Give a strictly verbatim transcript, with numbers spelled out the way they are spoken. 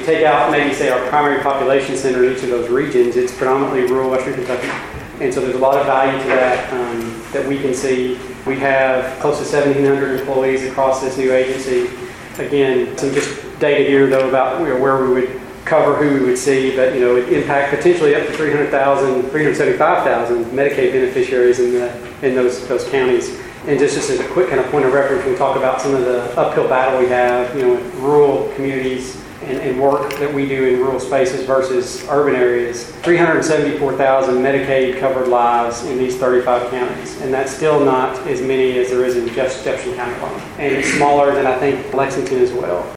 take out maybe say our primary population center in each of those regions, it's predominantly rural Western Kentucky. And so there's a lot of value to that um, that we can see. We have close to seventeen hundred employees across this new agency. Again, some just data here though about you know, where we would cover, who we would see, but you know, it impact potentially up to three hundred thousand, three hundred seventy-five thousand Medicaid beneficiaries in the in those those counties. And just, just as a quick kind of point of reference, we talk about some of the uphill battle we have, you know, with rural communities and, and work that we do in rural spaces versus urban areas. three hundred seventy-four thousand Medicaid covered lives in these thirty-five counties, and that's still not as many as there is in Jeff- Jefferson County alone. And it's smaller than I think Lexington as well.